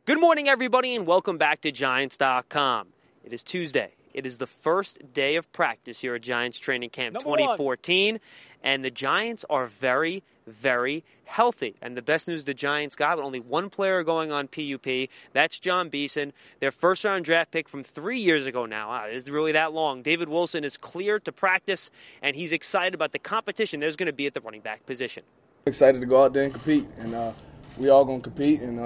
Good morning, everybody, and welcome back to Giants.com. It is Tuesday. It is the first day of practice here at Giants Training Camp 2014, and the Giants are very, very healthy. And the best news the Giants got, with only one player going on PUP, that's John Beeson, their first-round draft pick from 3 years ago now. Wow, it is really that long. David Wilson is cleared to practice, and he's excited about the competition there's going to be at the running back position. Excited to go out there and compete, and we all going to compete, and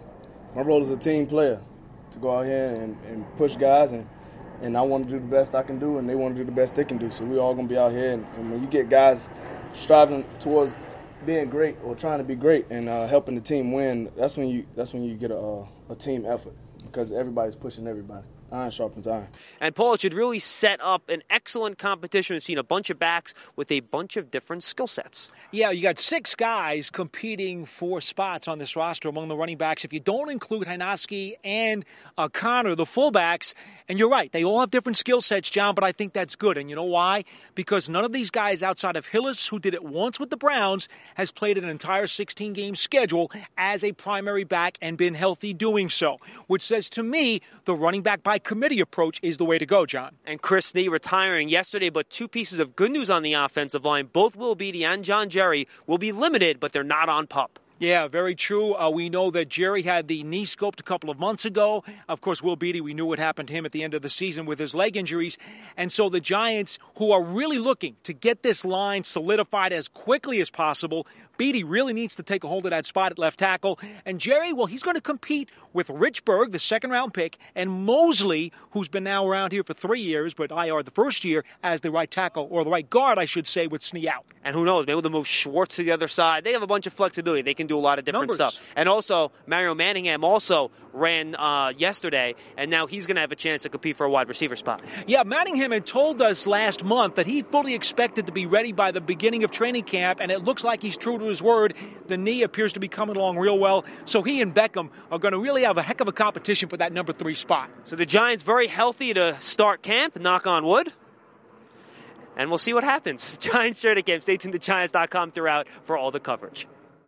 my role is a team player to go out here and push guys, and I want to do the best I can do, and they want to do the best they can do. So we all going to be out here, and when you get guys striving towards being great or trying to be great and helping the team win, that's when you get a team effort, because everybody's pushing everybody. Iron sharpens iron. And, Paul, it should really set up an excellent competition. We've seen a bunch of backs with a bunch of different skill sets. Yeah, you got 6 guys competing for spots on this roster among the running backs. If you don't include Hynoski and Connor, the fullbacks, and you're right, they all have different skill sets, John, but I think that's good. And you know why? Because none of these guys outside of Hillis, who did it once with the Browns, has played an entire 16-game schedule as a primary back and been healthy doing so, which says to me the running back by committee approach is the way to go, John. And Chris Snee retiring yesterday, but 2 pieces of good news on the offensive line. Both Will Beatty and John Jerry will be limited, but they're not on PUP. Yeah, very true. We know that Jerry had the knee scoped a couple of months ago. Of course, Will Beatty, we knew what happened to him at the end of the season with his leg injuries. And so the Giants, who are really looking to get this line solidified as quickly as possible, Beatty really needs to take a hold of that spot at left tackle. And Jerry, well, he's going to compete with Rich Berg, the second-round pick, and Mosley, who's been now around here for 3 years, but IR the first year, as the right tackle, or the right guard, I should say, with Snee out. And who knows, maybe they'll move Schwartz to the other side. They have a bunch of flexibility. They can do a lot of different stuff. And also, Mario Manningham also ran yesterday, and now he's going to have a chance to compete for a wide receiver spot. Yeah, Manningham had told us last month that he fully expected to be ready by the beginning of training camp, and it looks like he's true to his word. The knee appears to be coming along real well, so he and Beckham are going to really have a heck of a competition for that number 3 spot. So the Giants very healthy to start camp, knock on wood. And we'll see what happens. Giants Training Camp. Stay tuned to Giants.com throughout for all the coverage.